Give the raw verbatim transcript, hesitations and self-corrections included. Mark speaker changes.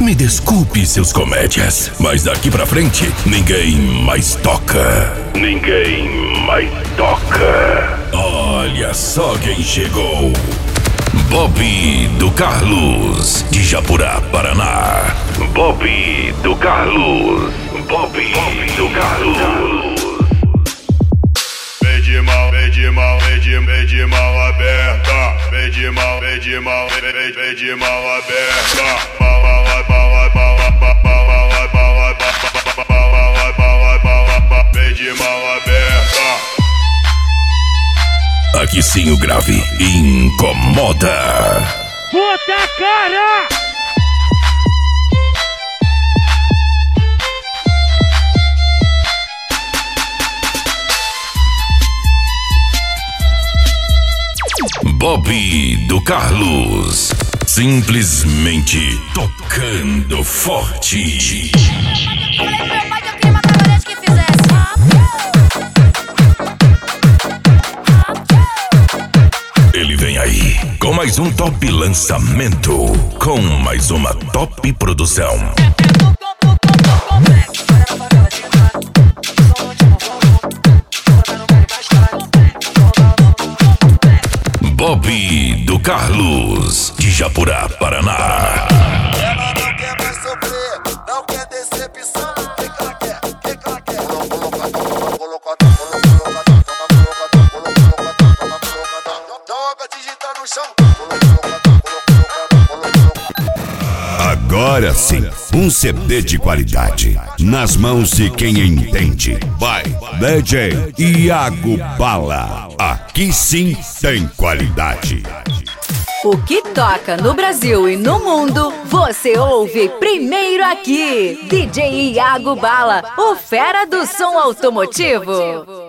Speaker 1: Me desculpe, seus comédias, mas daqui pra frente, ninguém mais toca. Ninguém mais toca. Olha só quem chegou. Bob do Carlos, de Japurá, Paraná. Bob do Carlos. Bob do Carlos.
Speaker 2: Vem de mal, vem de mal, vem de, vem de mal aberta. Vem de mal, vem de mal, vem, vem, vem de mal aberta. Mal, mal, mal, mal, mal, mal, mal, mal, mal, vem de mal aberta.
Speaker 1: Aqui sim o grave incomoda.
Speaker 3: Puta cara!
Speaker 1: Bob do Carlos, simplesmente tocando forte. Ele vem aí com mais um top lançamento, com mais uma top produção. Bob do Carlos, de Japurá, Paraná.
Speaker 4: Ela não quer mais sofrer, não quer decepção. O que ela quer? O que ela quer? Colocador, colocador, colocador, colocador, colocador, colocador. Joga digital no chão.
Speaker 5: Agora sim, um C D de qualidade, nas mãos de quem entende. Vai, D J Iago Bala. Aqui sim tem qualidade.
Speaker 6: O que toca no Brasil e no mundo, você ouve primeiro aqui. D J Iago Bala, o fera do som automotivo.